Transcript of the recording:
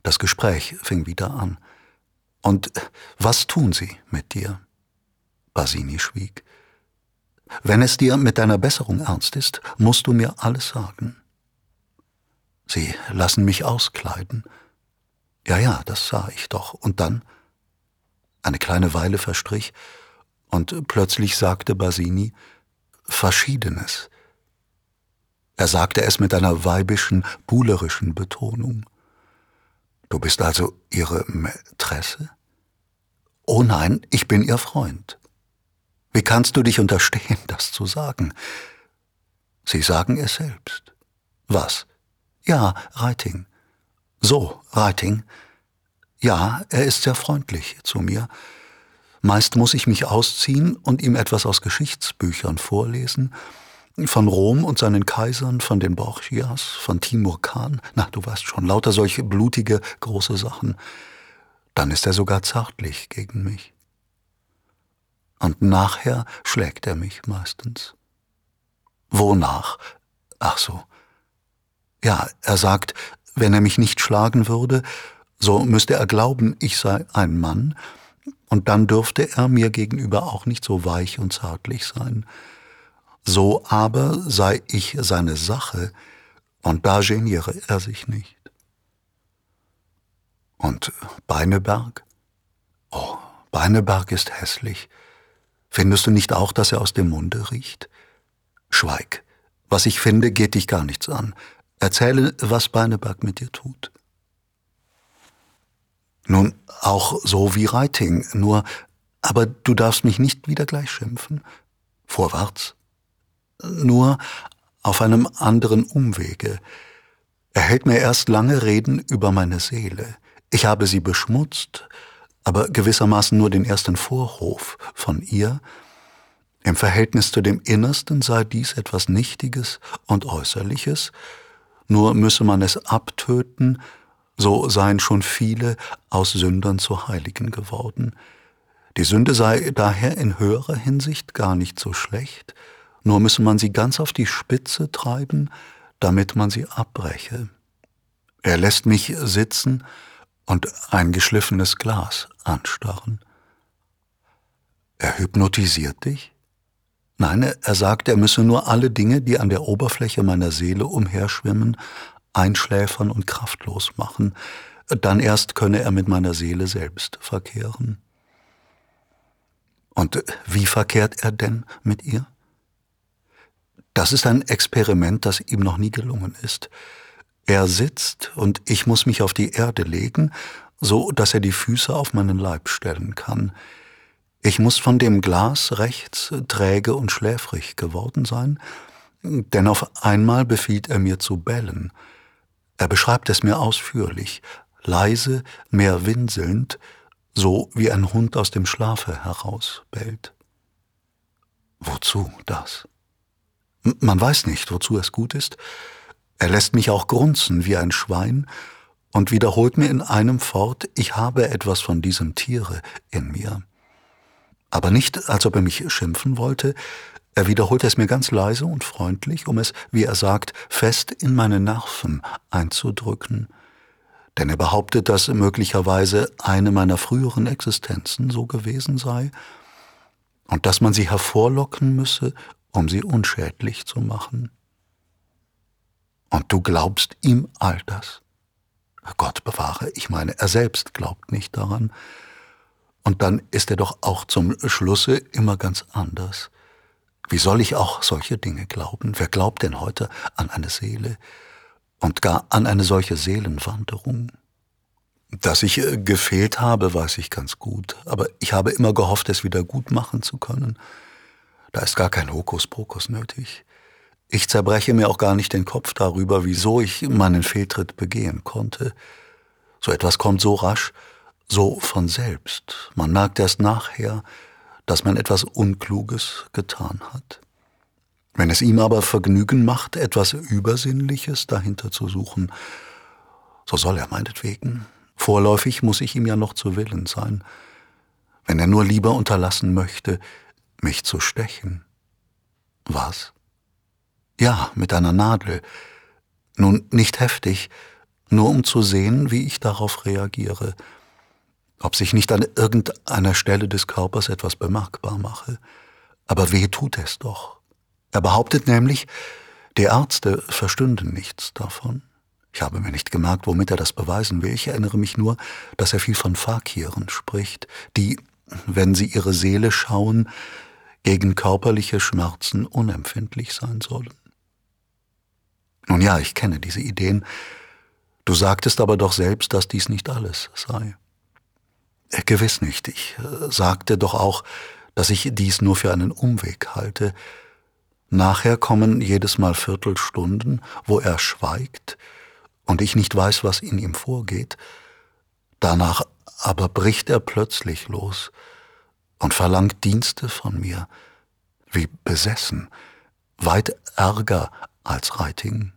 Das Gespräch fing wieder an. »Und was tun sie mit dir?« Basini schwieg. »Wenn es dir mit deiner Besserung ernst ist, musst du mir alles sagen.« »Sie lassen mich auskleiden.« »Ja, das sah ich doch. Und dann?« Eine kleine Weile verstrich, und plötzlich sagte Basini, »Verschiedenes.« Er sagte es mit einer weibischen, buhlerischen Betonung. »Du bist also ihre Mätresse?« »Oh nein, ich bin ihr Freund.« »Wie kannst du dich unterstehen, das zu sagen?« »Sie sagen es selbst.« »Was?« »Ja, Reiting.« »So, Reiting?« »Ja, er ist sehr freundlich zu mir. Meist muss ich mich ausziehen und ihm etwas aus Geschichtsbüchern vorlesen, von Rom und seinen Kaisern, von den Borgias, von Timur Khan, na, du weißt schon, lauter solche blutige, große Sachen. Dann ist er sogar zärtlich gegen mich. Und nachher schlägt er mich meistens.« »Wonach?« »Ach so. Ja, er sagt, wenn er mich nicht schlagen würde, so müsste er glauben, ich sei ein Mann, und dann dürfte er mir gegenüber auch nicht so weich und zärtlich sein. So aber sei ich seine Sache, und da geniere er sich nicht.« »Und Beineberg?« »Oh, Beineberg ist hässlich. Findest du nicht auch, dass er aus dem Munde riecht?« »Schweig. Was ich finde, geht dich gar nichts an. Erzähle, was Beineberg mit dir tut.« »Nun, auch so wie Reiting, nur, aber du darfst mich nicht wieder gleich schimpfen. Vorwärts. Nur auf einem anderen Umwege. Er hält mir erst lange Reden über meine Seele. Ich habe sie beschmutzt, aber gewissermaßen nur den ersten Vorhof von ihr. Im Verhältnis zu dem Innersten sei dies etwas Nichtiges und Äußerliches, nur müsse man es abtöten, so seien schon viele aus Sündern zu Heiligen geworden. Die Sünde sei daher in höherer Hinsicht gar nicht so schlecht, nur müsse man sie ganz auf die Spitze treiben, damit man sie abbreche. Er lässt mich sitzen und ein geschliffenes Glas anstarren. Er hypnotisiert dich? Nein, er sagt, er müsse nur alle Dinge, die an der Oberfläche meiner Seele umherschwimmen, einschläfern und kraftlos machen. Dann erst könne er mit meiner Seele selbst verkehren. Und wie verkehrt er denn mit ihr? Das ist ein Experiment, das ihm noch nie gelungen ist. Er sitzt und ich muss mich auf die Erde legen, so dass er die Füße auf meinen Leib stellen kann. Ich muss von dem Glas rechts träge und schläfrig geworden sein, denn auf einmal befiehlt er mir zu bellen. Er beschreibt es mir ausführlich, leise, mehr winselnd, so wie ein Hund aus dem Schlafe heraus bellt. Wozu das? Man weiß nicht, wozu es gut ist. Er lässt mich auch grunzen wie ein Schwein und wiederholt mir in einem fort, ich habe etwas von diesem Tiere in mir. Aber nicht, als ob er mich schimpfen wollte. Er wiederholt es mir ganz leise und freundlich, um es, wie er sagt, fest in meine Nerven einzudrücken. Denn er behauptet, dass möglicherweise eine meiner früheren Existenzen so gewesen sei und dass man sie hervorlocken müsse, um sie unschädlich zu machen. Und du glaubst ihm all das? Gott bewahre, ich meine, er selbst glaubt nicht daran. Und dann ist er doch auch zum Schlusse immer ganz anders. Wie soll ich auch solche Dinge glauben? Wer glaubt denn heute an eine Seele und gar an eine solche Seelenwanderung? Dass ich gefehlt habe, weiß ich ganz gut, aber ich habe immer gehofft, es wieder gut machen zu können. Da ist gar kein Hokuspokus nötig. Ich zerbreche mir auch gar nicht den Kopf darüber, wieso ich meinen Fehltritt begehen konnte. So etwas kommt so rasch, so von selbst. Man merkt erst nachher, dass man etwas Unkluges getan hat. Wenn es ihm aber Vergnügen macht, etwas Übersinnliches dahinter zu suchen, so soll er meinetwegen. Vorläufig muss ich ihm ja noch zu Willen sein, wenn er nur lieber unterlassen möchte, mich zu stechen. Was? Ja, mit einer Nadel. Nun, nicht heftig, nur um zu sehen, wie ich darauf reagiere, ob sich nicht an irgendeiner Stelle des Körpers etwas bemerkbar mache. Aber weh tut es doch. Er behauptet nämlich, die Ärzte verstünden nichts davon. Ich habe mir nicht gemerkt, womit er das beweisen will. Ich erinnere mich nur, dass er viel von Fakiren spricht, die, wenn sie ihre Seele schauen, gegen körperliche Schmerzen unempfindlich sein sollen. Nun ja, ich kenne diese Ideen. Du sagtest aber doch selbst, dass dies nicht alles sei. Gewiss nicht. Ich sagte doch auch, dass ich dies nur für einen Umweg halte. Nachher kommen jedes Mal Viertelstunden, wo er schweigt und ich nicht weiß, was in ihm vorgeht. Danach aber bricht er plötzlich los und verlangt Dienste von mir, wie besessen, weit ärger als Reiting.